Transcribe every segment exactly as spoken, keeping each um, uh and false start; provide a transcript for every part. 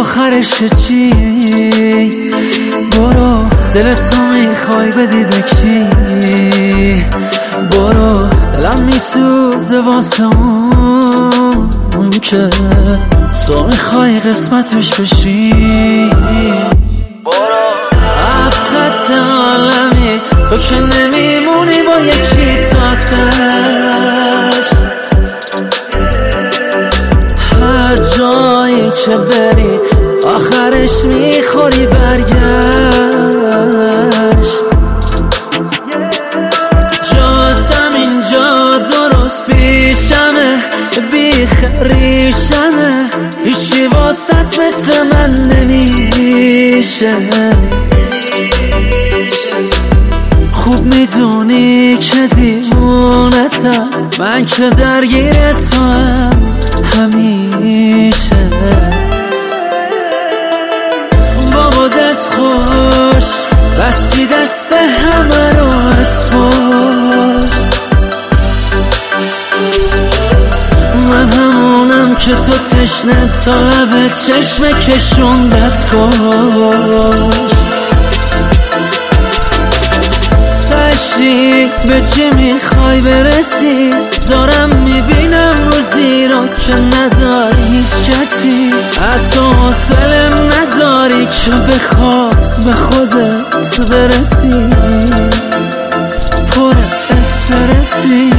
آخرش چی؟ برو دلت تو میخوای بدی به کی؟ برو دلم میسوزه واسه اون که تو میخوای قسمتش بشی. برو افقت عالمی تو که نمیمونی با یکی تاتش. هر جایی که بری آخرش میخوری برگشت. جاتم اینجا درست پیشمه بیخریشمه، هیچی واسط مثل من نمیشه. خوب میدونی که دیوونتم، من که درگیرتم همیشه. بابا دست خوش بستی دست همه رو از پشت. من همونم که تو تشنه تا لب چشم کشوندت کشت. تشی به چی میخوای برسی؟ دارم میبینم روزی رو که نداری هیچ کسی، حتی حوصله نداری که بخواه به خودت برسی. پر استرسی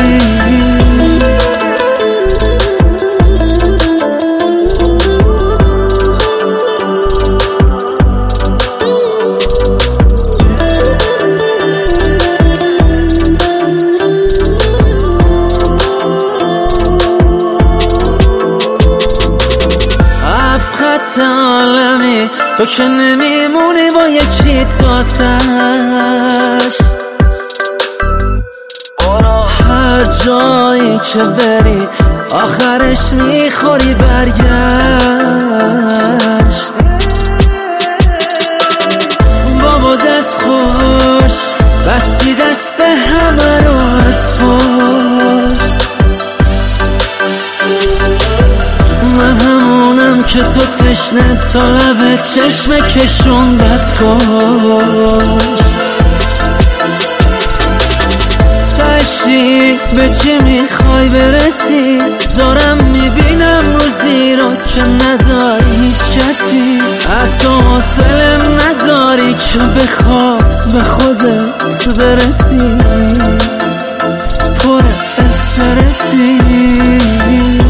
عالمی تو که نمیمونی با یکی تاتش. هر جایی که بری آخرش میخوری برگشت. بابا دست خوش بستی دست همه رو از پشت. من همونم که تو تشنه تا لب چشم کشوندت کشت. تشی به چی میخوای برسی؟ دارم میبینم روزی رو که نداری هیچ کسی، حتی حوصله نداری که بخواه به خودت برسی. پر استرسی